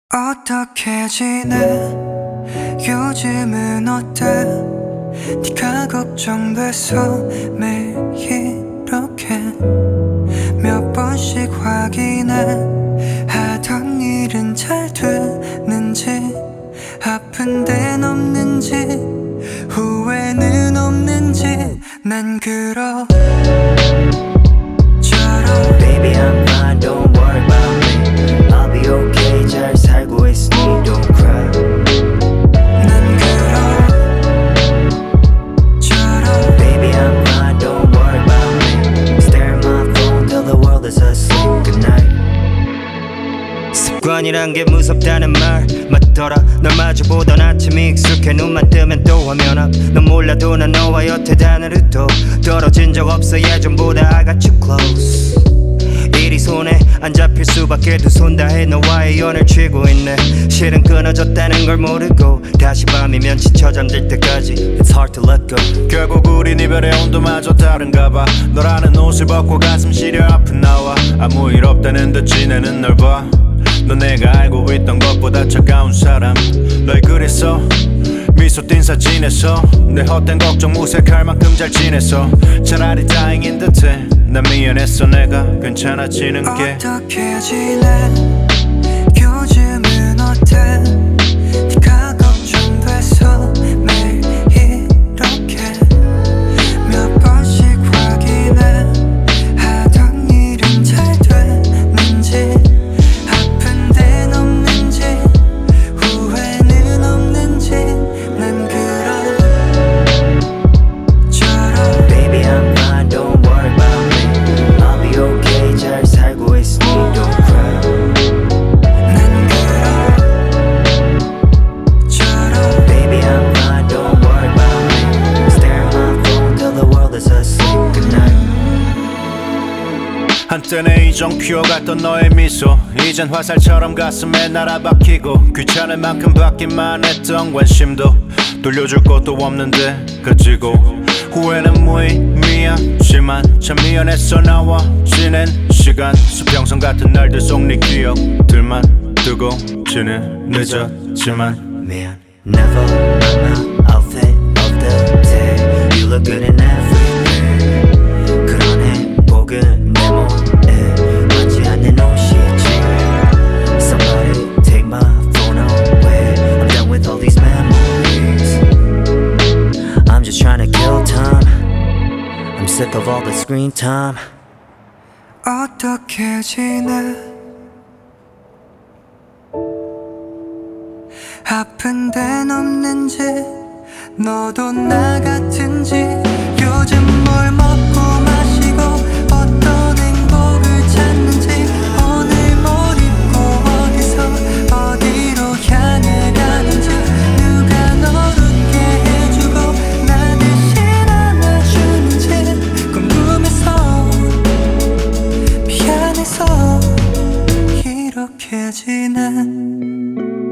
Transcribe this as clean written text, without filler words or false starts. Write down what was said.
어떻게 지내? 요즘은 어때? 네가 걱정돼서 매일 이렇게 몇 번씩 확인해. 하던 일은 잘 되는지, 아픈 데는 없는지, 후회는 없는지. 난 그렇잖아. Baby I'm fine, don't worry about me. I'll be okay, 잘 살고 있으니 don't cry. 난 그렇잖아. Baby I'm fine, don't worry about me. Stare at my phone till the world is asleep. Good night. 습관이란 게 무섭다는 말 맞더라. 널 마주보던 아침이 익숙해. 눈만 뜨면 또 화면 앞. 넌 몰라도 난 너와 여태 하늘도 떨어진 적 없어. 예전보다 I got you close. 일이 손에 안 잡힐 수밖에 두 손 다해 너와의 연을 쥐고 있네. 실은 끊어졌다는 걸 모르고 다시 밤이면 지쳐 잠들 때까지 It's hard to let go. 결국 우린 이별의 온도마저 다른가 봐. 너라는 옷을 벗고 가슴 시려 아픈 나와 아무 일 없다는 듯 지내는 널 봐. 넌 내가 알고 있던 것보다 차가운 사람. 널 그랬어 미소 띈 사진에서 내 헛된 걱정 무색할 만큼 잘 지냈어. 차라리 다행인 듯해. 난 미안했어 내가 괜찮아지는 게. 어떻게 지내? 요즘은 어때? 네가 걱정돼서 매일 이렇게 몇 번씩 확인해. 하던 일은 잘 되는지, 아픈 데는 없는지, 후회는 없는지. 난 그렇잖아. Baby I'm fine, don't worry about me. I'll be okay, 잘 살고 있으니 don't cry. 난 그렇잖아. Baby I'm fine, don't worry about me. Stare at my phone till the world is asleep. Good night. 한때는 이전 키워갔던 너의 미소 이젠 화살처럼 가슴에 날아박히고 귀찮을 만큼 받기만 했던 관심도 돌려줄 것도 없는데 그치고 후회는 무의미하지만 참 미안했어. 나와 지낸 시간 수평선 같은 날들 속 네 기억들만 뜨고 지는 늦었지만 Man, never I'm my outfit of the day. You look good in everything. 그런 행복은 내 몸에 맞지 않는 옷이지. Somebody take my phone away. I'm done with all these memories. I'm just trying to kill time. I'm sick of all the screen time. 어떻게 지내? 아픈 데는 없는지, 너도 나 같은지. 요즘 뭘 먹고 마시고 어떤 행복을 찾는지, 오늘 뭘 입고 어디서 어디로 향해 가는지, 누가 널 웃게 해주고 나 대신 안아주는지 궁금해서 미안해서 이렇게 지내.